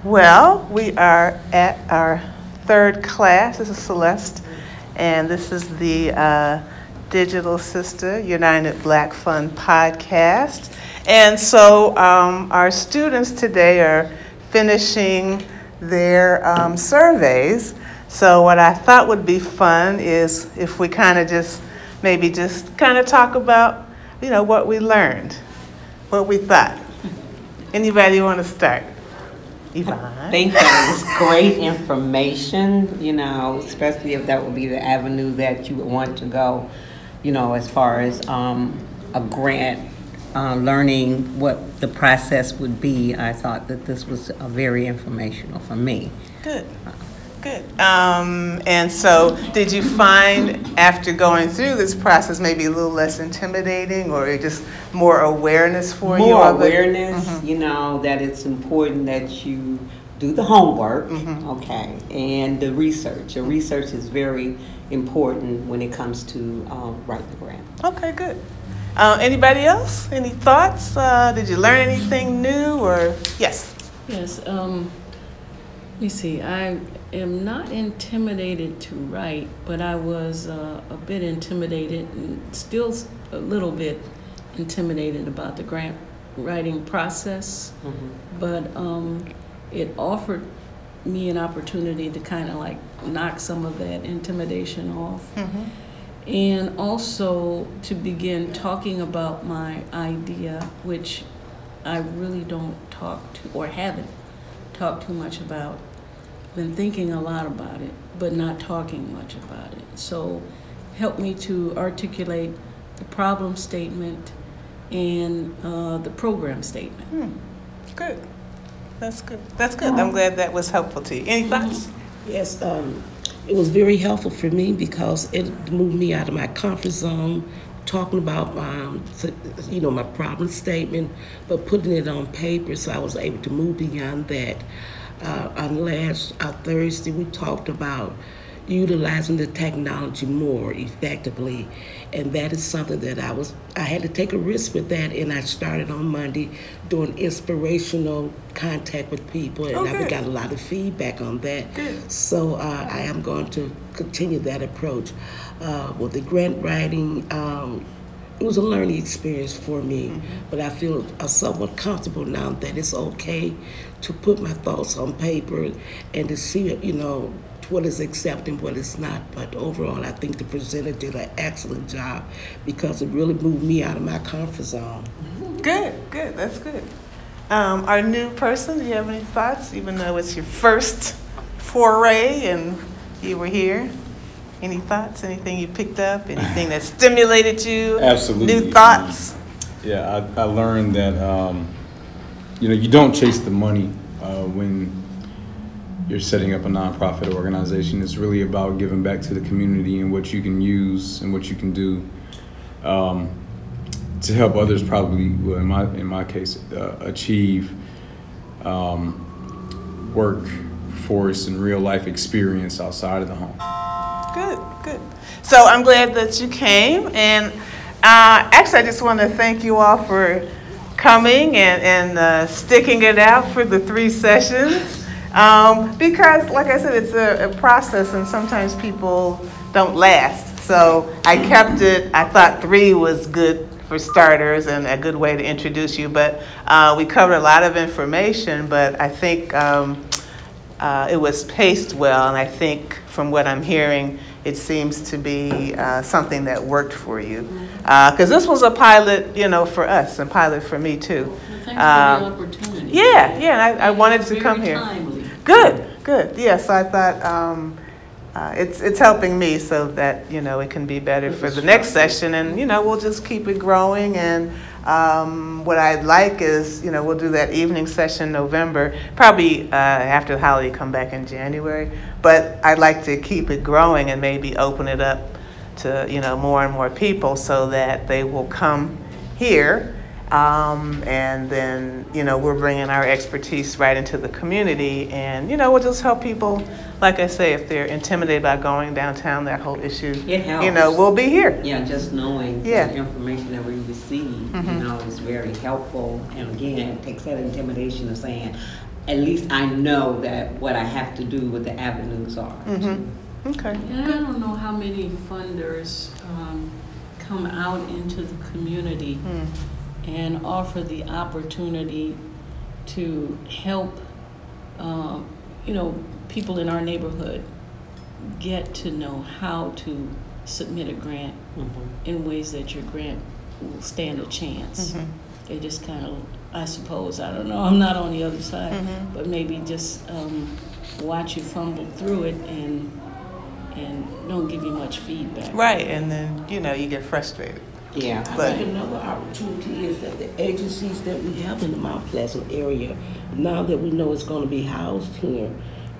Well, we are at our third class. This is Celeste, and this is the Digital Sister United Black Fund podcast. And so our students today are finishing their surveys. So what I thought would be fun is if we kind of just kind of talk about, what we learned, what we thought. Anybody want to start? Yvonne? I think that is great information, especially if that would be the avenue that you would want to go, as far as a grant, learning what the process would be. I thought that this was very informational for me. Good. And so did you find after going through this process maybe a little less intimidating or just more awareness for you? More awareness, that it's important that you do the homework, okay, and the research. The research is very important when it comes to writing the grant. Okay, good. Anybody else? Any thoughts? Did you learn anything new or? Yes. Yes. Let me see. I am not intimidated to write, but I was a bit intimidated and still a little bit intimidated about the grant writing process. But it offered me an opportunity to kind of like knock some of that intimidation off. And also to begin talking about my idea, which I really don't talk to or haven't talked too much about. Been thinking a lot about it, but not talking much about it. So help me to articulate the problem statement and the program statement. Good. That's good. I'm glad that was helpful to you. Any thoughts? Yes, it was very helpful for me because it moved me out of my comfort zone, talking about my problem statement, but putting it on paper, so I was able to move beyond that. On last Thursday, we talked about utilizing the technology more effectively, and that is something that I had to take a risk with that, and I started on Monday doing inspirational contact with people, and I got a lot of feedback on that. Good. So I am going to continue that approach. With the grant writing, it was a learning experience for me, but I feel somewhat comfortable now that it's okay to put my thoughts on paper and to see, what is accepted and what is not. But overall, I think the presenter did an excellent job because it really moved me out of my comfort zone. Good. That's good. Our new person, do you have any thoughts, even though it's your first foray and you were here? Any thoughts? Anything you picked up? Anything that stimulated you? Absolutely. New thoughts? Yeah, I learned that, you don't chase the money when you're setting up a nonprofit organization. It's really about giving back to the community and what you can use and what you can do to help others probably, well, in my case, achieve workforce and real life experience outside of the home. Good. So I'm glad that you came, and actually I just want to thank you all for coming and sticking it out for the 3 sessions, because like I said, it's a process and sometimes people don't last. So I kept it. I thought 3 was good for starters and a good way to introduce you, but we covered a lot of information, but I think it was paced well, and I think from what I'm hearing, it seems to be something that worked for you. Because this was a pilot, for us, and pilot for me too. Well, thanks for the opportunity. Yeah, I wanted to come here. Timely. Good. Yeah, so I thought it's helping me so that, it can be better for the next session, and, we'll just keep it growing. And what I'd like is, we'll do that evening session in November, probably after the holiday, come back in January. But I'd like to keep it growing and maybe open it up to, more and more people so that they will come here. And then, we're bringing our expertise right into the community, and, we'll just help people, like I say, if they're intimidated about going downtown, that whole issue, It helps. We'll be here. Yeah, just knowing Yeah. the information that we receive, is very helpful. And again, it takes that intimidation of saying, at least I know that what I have to do, what the avenues are. Okay. And I don't know how many funders come out into the community and offer the opportunity to help, people in our neighborhood get to know how to submit a grant in ways that your grant will stand a chance. They just kind of, I suppose, I don't know, I'm not on the other side, but maybe just watch you fumble through it and don't give you much feedback. Right, and then, you get frustrated. Yeah. But- I think another opportunity is that the agencies that we have in the Mount Pleasant area, now that we know it's going to be housed here,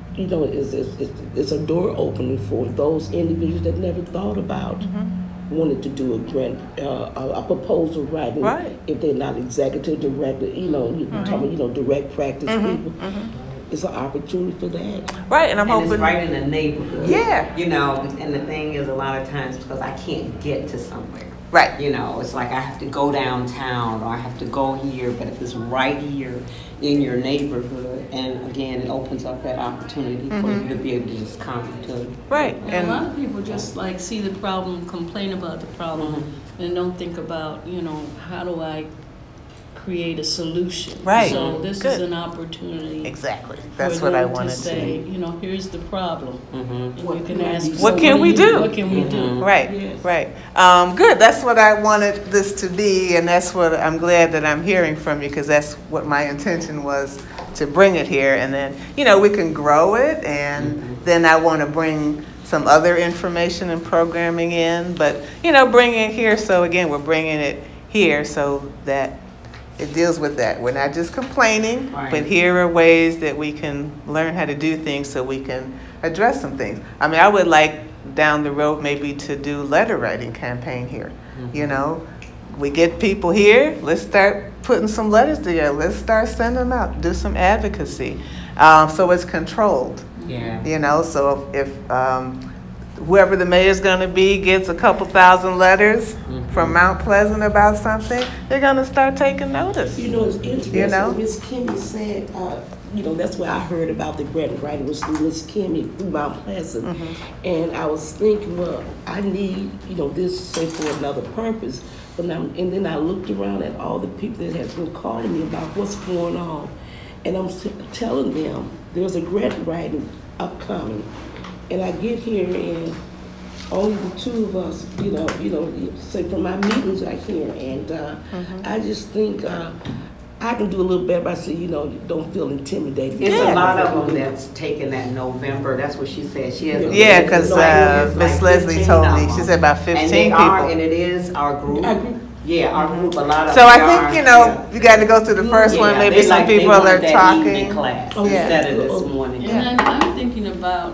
it's a door opening for those individuals that never thought about wanted to do a grant, a proposal writing. Right. If they're not executive director, you're talking about, direct practice people. It's an opportunity for that. Right, and I'm And hoping. it's right in the neighborhood. Yeah. And the thing is, a lot of times, because I can't get to somewhere. Right. It's like I have to go downtown or I have to go here, but if it's right here in your neighborhood, and again, it opens up that opportunity for you to be able to just come to it. Right, And a lot of people just like see the problem, complain about the problem, and don't think about, how do I create a solution? Right. So this Good. is an opportunity. exactly. That's for what I them wanted to say, here's the problem. And you can ask, What so can we do? What can we do? Right, Yes. right. Good. That's what I wanted this to be, and that's what I'm glad that I'm hearing from you, because that's what my intention was, to bring it here, and then we can grow it, and then I want to bring some other information and programming in, but bring it here. So again, we're bringing it here so that it deals with that. We're not just complaining, Right. but here are ways that we can learn how to do things so we can address some things. I mean, I would like down the road maybe to do letter writing campaign here. We get people here, let's start putting some letters together. Let's start sending them out, do some advocacy. So it's controlled. Yeah. So if whoever the mayor's going to be gets a couple thousand letters from Mount Pleasant about something, they're going to start taking notice. It's interesting. know? Miss Kimmy said, that's where I heard about the grant writing was through Miss Kimmy through Mount Pleasant. And I was thinking, well, I need, this say for another purpose. And then I looked around at all the people that have been calling me about what's going on. And I'm telling them there's a grant writing upcoming. And I get here and only the two of us, say from my meetings right here. And I just think I can do a little better by saying, don't feel intimidated. It's Yeah. a lot of them that's taking that November. That's what she said. She has. Yeah, because it's Miss like Leslie 15 told of me, them. she said about 15 And they people. are, and it is our group. Our group. Yeah, our group. A lot of. So them I are, think, yeah. you got to go through the first Yeah, one. Maybe they some they people are wanted that evening talking. class Oh, yeah. instead of this morning. Yeah. And then I'm thinking about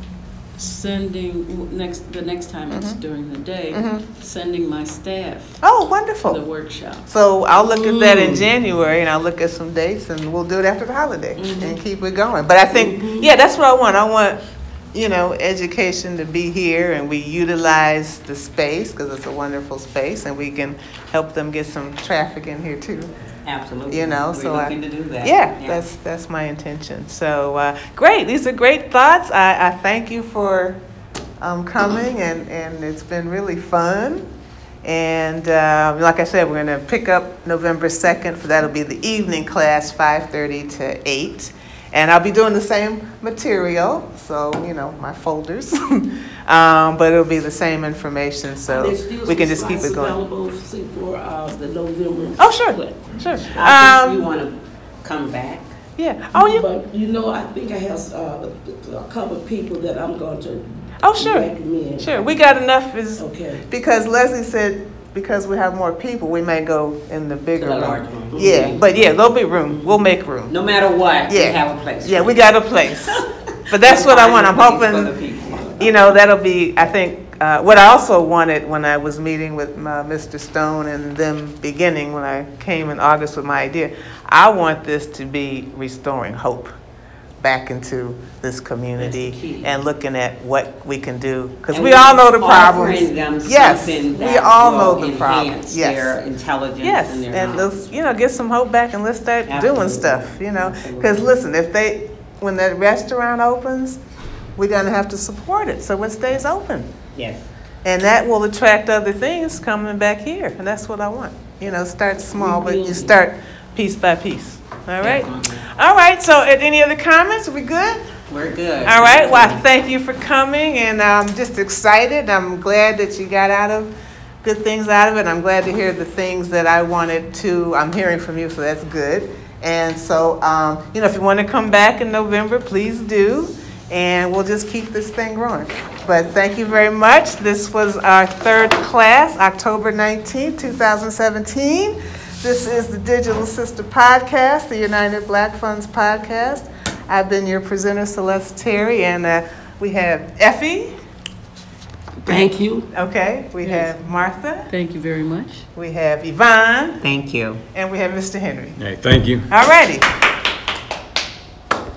sending the next time it's during the day, sending my staff Oh, to the wonderful. workshop. So I'll look at that in January, and I'll look at some dates, and we'll do it after the holiday and keep it going. But I think, that's what I want. I want, education to be here, and we utilize the space because it's a wonderful space, and we can help them get some traffic in here too. Absolutely. We're so looking to do that. Yeah, that's my intention. So great. These are great thoughts. I thank you for coming, and it's been really fun. And like I said, we're going to pick up November 2nd. That'll be the evening class, 5:30 to 8. And I'll be doing the same material, so, my folders. But it'll be the same information, so There's still we can some just keep slots it going. available for the November. Oh, sure. Sure. I think you want to come back. Yeah. Oh, you. But I think I have a couple of people that I'm going to Oh, sure. recommend. Sure. We got enough. Okay. Because Leslie said because we have more people, we may go in the bigger To the room. large room. Yeah, but there'll be room. We'll make room. No matter what, we Yeah. have a place. Yeah, we got a place. But that's what I want. I'm Find a place hoping, for the people. that'll be, I think, what I also wanted when I was meeting with Mr. Stone and them beginning, when I came in August with my idea, I want this to be restoring hope back into this community That's the key. and looking at what we can do. Because And we all know the offering problems. them Yes, something we that all will know the enhance problems. their Yes. intelligence Yes, and their and knowledge. let's, get some hope back and let's start doing Absolutely. stuff, Because Absolutely. listen, when that restaurant opens, we're gonna have to support it, so it stays open. Yes. And that will attract other things coming back here, and that's what I want. Start small, but you start piece by piece. All right? Definitely. All right, so any other comments? We good? We're good. All right, well, thank you for coming, and I'm just excited. I'm glad that you got good things out of it. I'm glad to hear the things that I wanted to, I'm hearing from you, so that's good. And so, if you want to come back in November, please do, and we'll just keep this thing growing. But thank you very much. This was our third class, October 19th, 2017. This is the Digital Sister Podcast, the United Black Funds Podcast. I've been your presenter, Celeste Terry, and we have Effie. Thank you. Okay, we have Martha, Thank you very much. we have Yvonne, Thank you. and we have Mr. Henry. Hey, thank you. All righty.